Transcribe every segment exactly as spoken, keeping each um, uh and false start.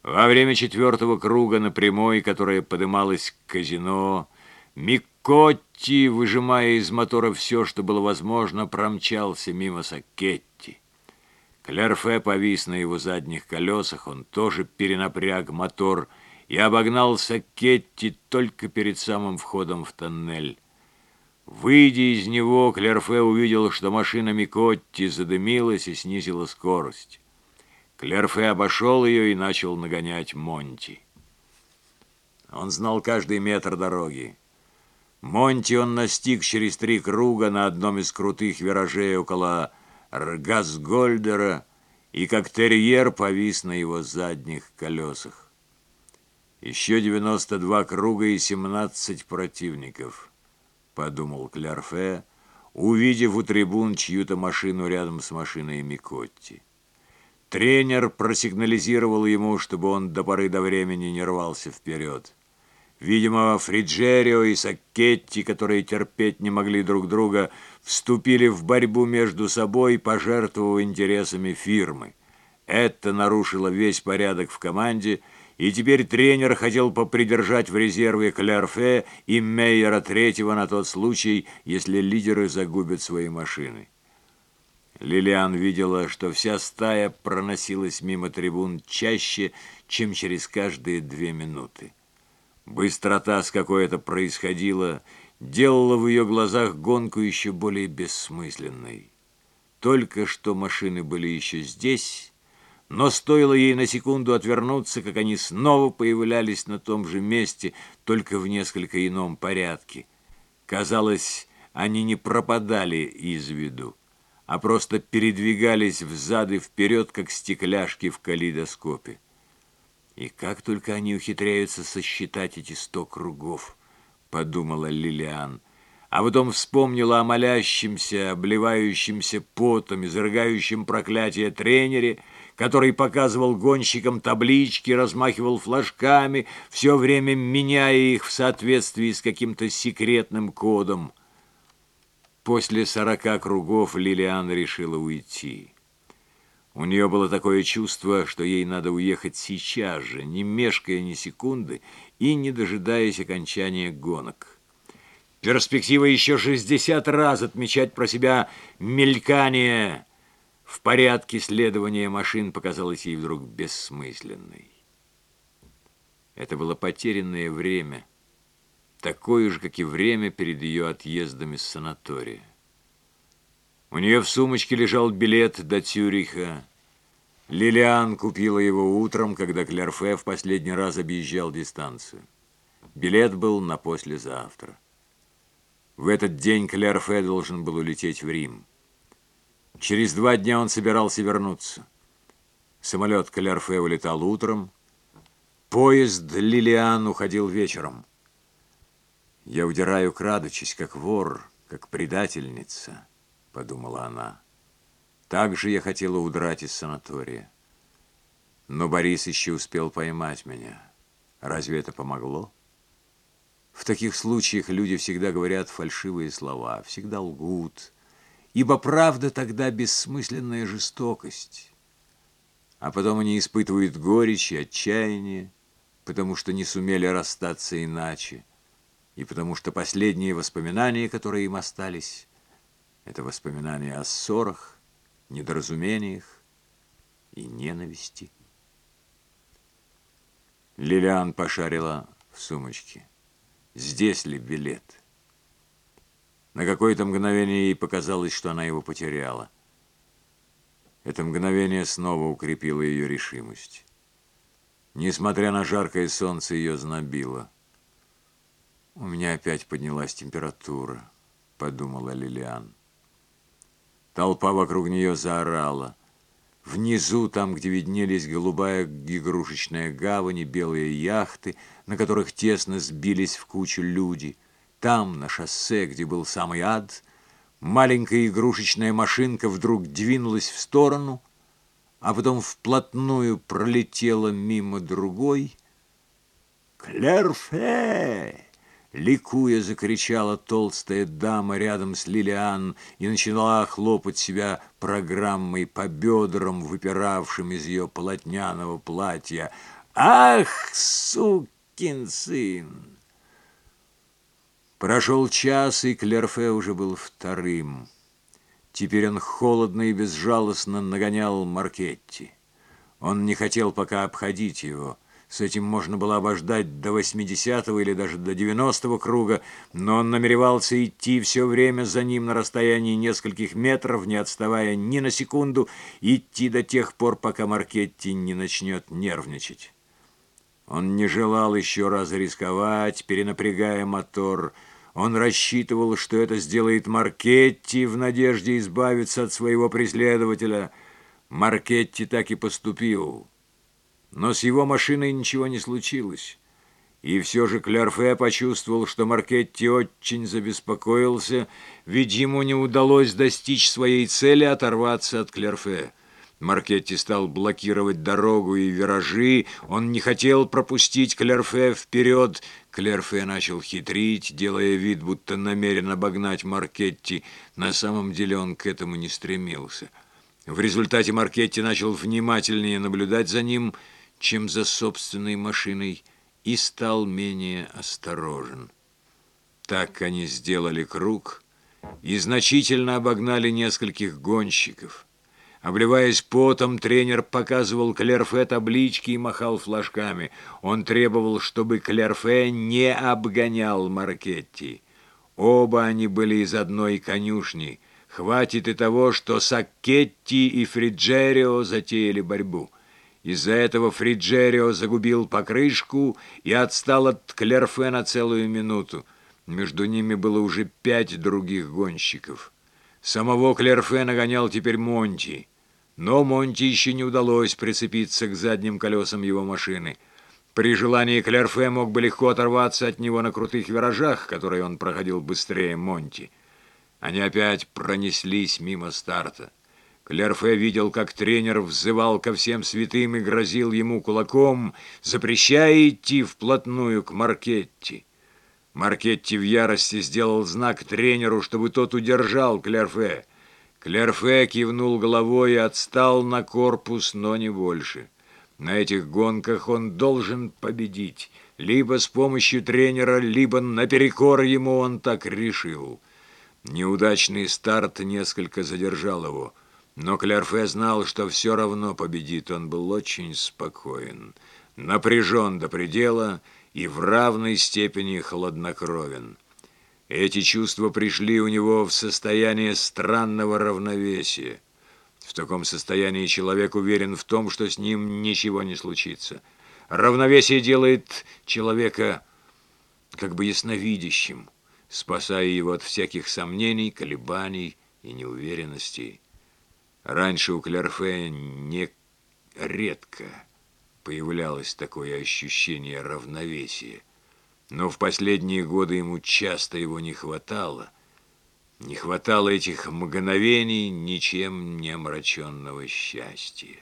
Во время четвертого круга на прямой, которая подымалась к казино, Микотти, выжимая из мотора все, что было возможно, промчался мимо Саккетти. Клерфе повис на его задних колесах, он тоже перенапряг мотор и обогнал Саккетти только перед самым входом в тоннель. Выйдя из него, Клерфе увидел, что машина Микотти задымилась и снизила скорость. Клерфе обошел ее и начал нагонять Монти. Он знал каждый метр дороги. Монти он настиг через три круга на одном из крутых виражей около Газгольдера и как терьер повис на его задних колесах. Еще девяносто два круга и семнадцать противников, подумал Клерфе, увидев у трибун чью-то машину рядом с машиной Микотти. Тренер просигнализировал ему, чтобы он до поры до времени не рвался вперед. Видимо, Фриджерио и Саккетти, которые терпеть не могли друг друга, вступили в борьбу между собой, пожертвовав интересами фирмы. Это нарушило весь порядок в команде, и теперь тренер хотел попридержать в резерве Клерфе и Мейера третьего на тот случай, если лидеры загубят свои машины. Лилиан видела, что вся стая проносилась мимо трибун чаще, чем через каждые две минуты. Быстрота, с какой это происходило, делала в ее глазах гонку еще более бессмысленной. Только что машины были еще здесь, но стоило ей на секунду отвернуться, как они снова появлялись на том же месте, только в несколько ином порядке. Казалось, они не пропадали из виду, а просто передвигались взад и вперед, как стекляшки в калейдоскопе. «И как только они ухитряются сосчитать эти сто кругов», — подумала Лилиан, а потом вспомнила о молящемся, обливающемся потом, изрыгающем проклятие тренере, который показывал гонщикам таблички, размахивал флажками, все время меняя их в соответствии с каким-то секретным кодом. После сорока кругов Лилиан решила уйти. У нее было такое чувство, что ей надо уехать сейчас же, не мешкая ни секунды и не дожидаясь окончания гонок. Перспектива еще шестьдесят раз отмечать про себя мелькание в порядке следования машин показалась ей вдруг бессмысленной. Это было потерянное время, такое же, как и время перед ее отъездом из санатория. У нее в сумочке лежал билет до Цюриха. Лилиан купила его утром, когда Клерфе в последний раз объезжал дистанцию. Билет был на послезавтра. В этот день Клерфе должен был улететь в Рим. Через два дня он собирался вернуться. Самолет Клерфе улетал утром. Поезд Лилиан уходил вечером. «Я удираю, крадучись, как вор, как предательница», — подумала она. «Так же я хотела удрать из санатория. Но Борис еще успел поймать меня. Разве это помогло?» В таких случаях люди всегда говорят фальшивые слова, всегда лгут, ибо правда тогда бессмысленная жестокость. А потом они испытывают горечь и отчаяние, потому что не сумели расстаться иначе, и потому что последние воспоминания, которые им остались, это воспоминания о ссорах, недоразумениях и ненависти. Лилиан пошарила в сумочке. Здесь ли билет? На какое-то мгновение ей показалось, что она его потеряла. Это мгновение снова укрепило ее решимость. Несмотря на жаркое солнце, ее знобило. «У меня опять поднялась температура», — подумала Лилиан. Толпа вокруг нее заорала. Внизу, там, где виднелись голубая игрушечная гавань и белые яхты, на которых тесно сбились в кучу люди, там, на шоссе, где был самый ад, маленькая игрушечная машинка вдруг двинулась в сторону, а потом вплотную пролетела мимо другой. «Клерфе!» Ликуя, закричала толстая дама рядом с Лилиан и начала хлопать себя программой по бедрам, выпиравшим из ее полотняного платья. Ах, сукин сын! Прошел час, и Клерфе уже был вторым. Теперь он холодно и безжалостно нагонял Маркетти. Он не хотел пока обходить его. С этим можно было обождать до восьмидесятого или даже до девяностого круга, но он намеревался идти все время за ним на расстоянии нескольких метров, не отставая ни на секунду, идти до тех пор, пока Маркетти не начнет нервничать. Он не желал еще раз рисковать, перенапрягая мотор. Он рассчитывал, что это сделает Маркетти в надежде избавиться от своего преследователя. Маркетти так и поступил. Но с его машиной ничего не случилось. И все же Клерфе почувствовал, что Маркетти очень забеспокоился, ведь ему не удалось достичь своей цели оторваться от Клерфе. Маркетти стал блокировать дорогу и виражи, он не хотел пропустить Клерфе вперед. Клерфе начал хитрить, делая вид, будто намерен обогнать Маркетти. На самом деле он к этому не стремился. В результате Маркетти начал внимательнее наблюдать за ним, чем за собственной машиной, и стал менее осторожен. Так они сделали круг и значительно обогнали нескольких гонщиков. Обливаясь потом, тренер показывал Клерфе таблички и махал флажками. Он требовал, чтобы Клерфе не обгонял Маркетти. Оба они были из одной конюшни. Хватит и того, что Саккетти и Фриджерио затеяли борьбу. Из-за этого Фриджерио загубил покрышку и отстал от Клерфе на целую минуту. Между ними было уже пять других гонщиков. Самого Клерфе нагонял теперь Монти. Но Монти еще не удалось прицепиться к задним колесам его машины. При желании Клерфе мог бы легко оторваться от него на крутых виражах, которые он проходил быстрее Монти. Они опять пронеслись мимо старта. Клерфе видел, как тренер взывал ко всем святым и грозил ему кулаком, запрещая идти вплотную к Маркетти. Маркетти в ярости сделал знак тренеру, чтобы тот удержал Клерфе. Клерфе кивнул головой и отстал на корпус, но не больше. На этих гонках он должен победить. Либо с помощью тренера, либо наперекор ему, он так решил. Неудачный старт несколько задержал его. Но Клерфе знал, что все равно победит. Он был очень спокоен, напряжен до предела и в равной степени хладнокровен. Эти чувства пришли у него в состояние странного равновесия. В таком состоянии человек уверен в том, что с ним ничего не случится. Равновесие делает человека как бы ясновидящим, спасая его от всяких сомнений, колебаний и неуверенностей. Раньше у Клерфе не редко появлялось такое ощущение равновесия, но в последние годы ему часто его не хватало. Не хватало этих мгновений ничем не омраченного счастья.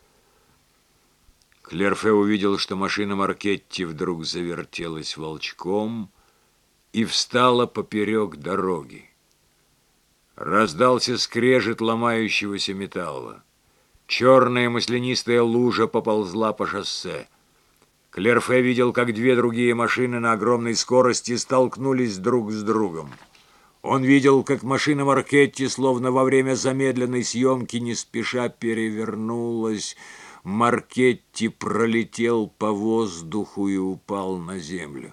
Клерфе увидел, что машина Маркетти вдруг завертелась волчком и встала поперек дороги. Раздался скрежет ломающегося металла. Черная маслянистая лужа поползла по шоссе. Клерфе видел, как две другие машины на огромной скорости столкнулись друг с другом. Он видел, как машина Маркетти, словно во время замедленной съемки, не спеша перевернулась. Маркетти пролетел по воздуху и упал на землю.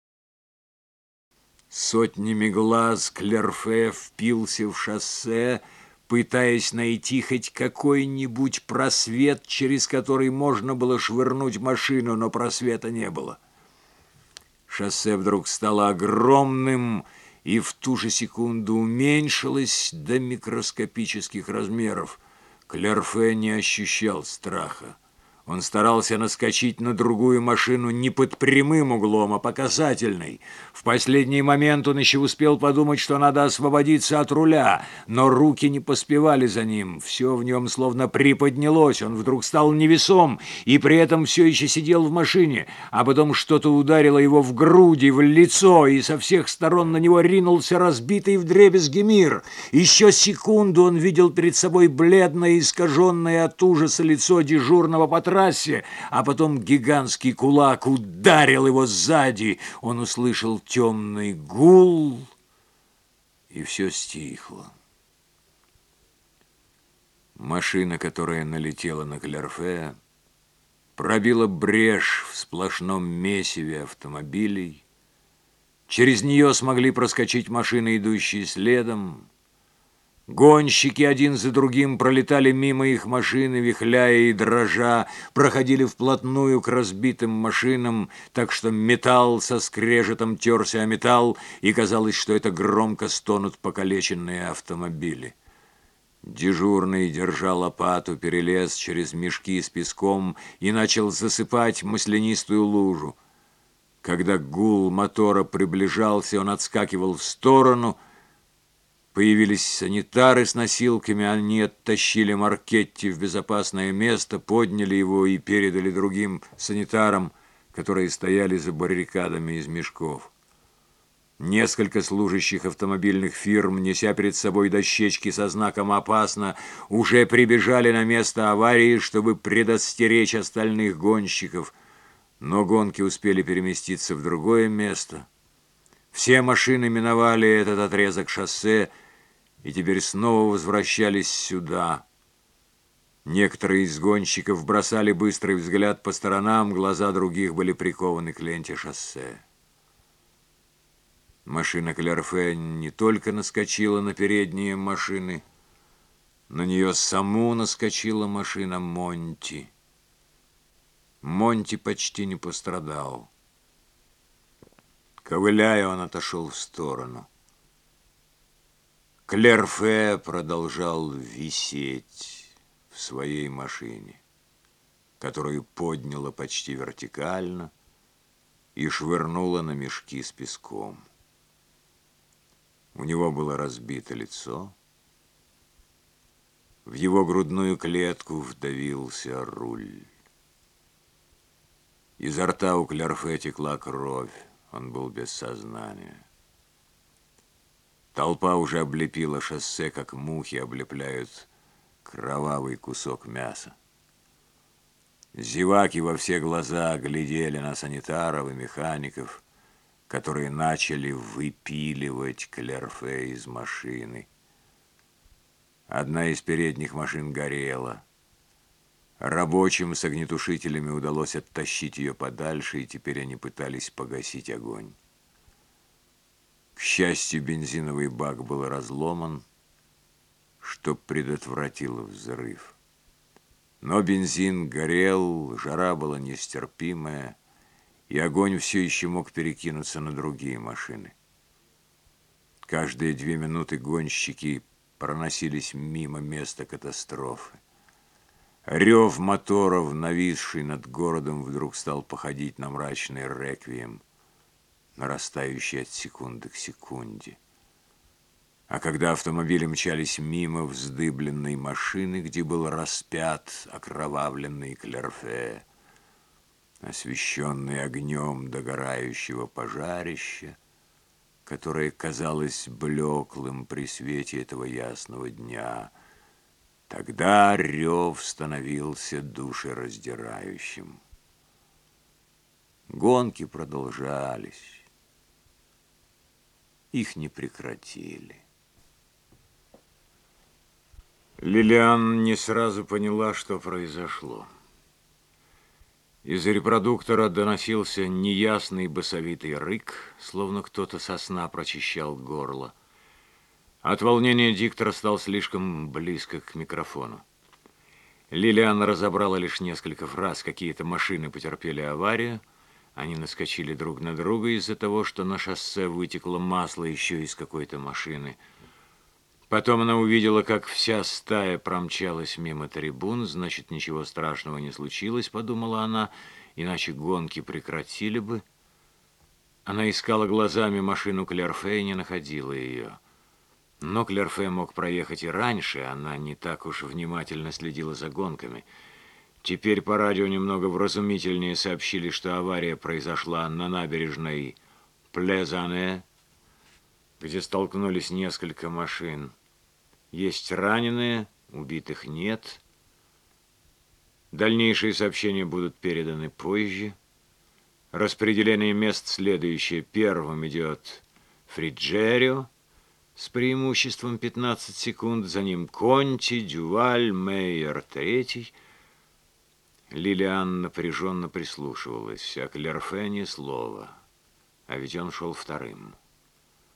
Сотнями глаз Клерфе впился в шоссе, пытаясь найти хоть какой-нибудь просвет, через который можно было швырнуть машину, но просвета не было. Шоссе вдруг стало огромным и в ту же секунду уменьшилось до микроскопических размеров. Клерфе не ощущал страха. Он старался наскочить на другую машину не под прямым углом, а по касательной. В последний момент он еще успел подумать, что надо освободиться от руля, но руки не поспевали за ним. Все в нем словно приподнялось, он вдруг стал невесом и при этом все еще сидел в машине, а потом что-то ударило его в груди, в лицо, и со всех сторон на него ринулся разбитый вдребезги мир. Еще секунду он видел перед собой бледное, искаженное от ужаса лицо дежурного патрона, трассе, а потом гигантский кулак ударил его сзади. Он услышал темный гул, и все стихло. Машина, которая налетела на Клерфе, пробила брешь в сплошном месиве автомобилей. Через нее смогли проскочить машины, идущие следом. Гонщики один за другим пролетали мимо их машины, вихляя и дрожа, проходили вплотную к разбитым машинам, так что металл со скрежетом терся о металл, и казалось, что это громко стонут покалеченные автомобили. Дежурный, держа лопату, перелез через мешки с песком и начал засыпать маслянистую лужу. Когда гул мотора приближался, он отскакивал в сторону. Появились санитары с носилками, они оттащили Маркетти в безопасное место, подняли его и передали другим санитарам, которые стояли за баррикадами из мешков. Несколько служащих автомобильных фирм, неся перед собой дощечки со знаком «Опасно», уже прибежали на место аварии, чтобы предостеречь остальных гонщиков, но гонки успели переместиться в другое место. Все машины миновали этот отрезок шоссе и теперь снова возвращались сюда. Некоторые из гонщиков бросали быстрый взгляд по сторонам, глаза других были прикованы к ленте шоссе. Машина Клерфе не только наскочила на передние машины, на нее саму наскочила машина Монти. Монти почти не пострадал. Ковыляя, он отошел в сторону. Клерфе продолжал висеть в своей машине, которую подняло почти вертикально и швырнуло на мешки с песком. У него было разбито лицо. В его грудную клетку вдавился руль. Изо рта у Клерфе текла кровь. Он был без сознания. Толпа уже облепила шоссе, как мухи облепляют кровавый кусок мяса. Зеваки во все глаза глядели на санитаров и механиков, которые начали выпиливать Клерфе из машины. Одна из передних машин горела. Рабочим с огнетушителями удалось оттащить ее подальше, и теперь они пытались погасить огонь. К счастью, бензиновый бак был разломан, что предотвратило взрыв. Но бензин горел, жара была нестерпимая, и огонь все еще мог перекинуться на другие машины. Каждые две минуты гонщики проносились мимо места катастрофы. Рев моторов, нависший над городом, вдруг стал походить на мрачный реквием, нарастающий от секунды к секунде. А когда автомобили мчались мимо вздыбленной машины, где был распят окровавленный Клерфе, освещенный огнем догорающего пожарища, которое казалось блеклым при свете этого ясного дня, тогда рев становился душераздирающим. Гонки продолжались. Их не прекратили. Лилиан не сразу поняла, что произошло. Из репродуктора доносился неясный басовитый рык, словно кто-то со сна прочищал горло. От волнения диктор стал слишком близко к микрофону. Лилиан разобрала лишь несколько фраз. Какие-то машины потерпели аварию. Они наскочили друг на друга из-за того, что на шоссе вытекло масло еще из какой-то машины. Потом она увидела, как вся стая промчалась мимо трибун. Значит, ничего страшного не случилось, подумала она, иначе гонки прекратили бы. Она искала глазами машину Клерфе и не находила ее. Но Клерфе мог проехать и раньше, она не так уж внимательно следила за гонками. Теперь по радио немного вразумительнее сообщили, что авария произошла на набережной Плезане, где столкнулись несколько машин. Есть раненые, убитых нет. Дальнейшие сообщения будут переданы позже. Распределение мест следующее. Первым идет Фриджерио с преимуществом пятнадцать секунд. За ним Конти, Дюваль, Мейер третий. Лилиан напряженно прислушивалась, а Клерфе ни слова. А ведь он шел вторым.